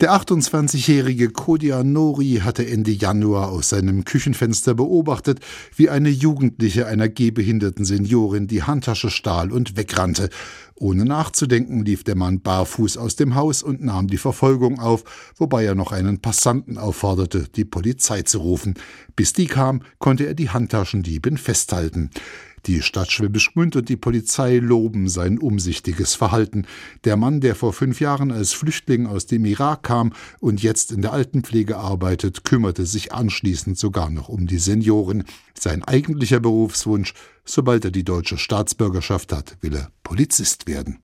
Der 28-jährige Kodia Nori hatte Ende Januar aus seinem Küchenfenster beobachtet, wie eine Jugendliche einer gehbehinderten Seniorin die Handtasche stahl und wegrannte. Ohne nachzudenken lief der Mann barfuß aus dem Haus und nahm die Verfolgung auf, wobei er noch einen Passanten aufforderte, die Polizei zu rufen. Bis die kam, konnte er die Handtaschendiebin festhalten. Die Stadt Schwäbisch Gmünd und die Polizei loben sein umsichtiges Verhalten. Der Mann, der vor 5 Jahren als Flüchtling aus dem Irak kam und jetzt in der Altenpflege arbeitet, kümmerte sich anschließend sogar noch um die Senioren. Sein eigentlicher Berufswunsch: Sobald er die deutsche Staatsbürgerschaft hat, will er Polizist werden.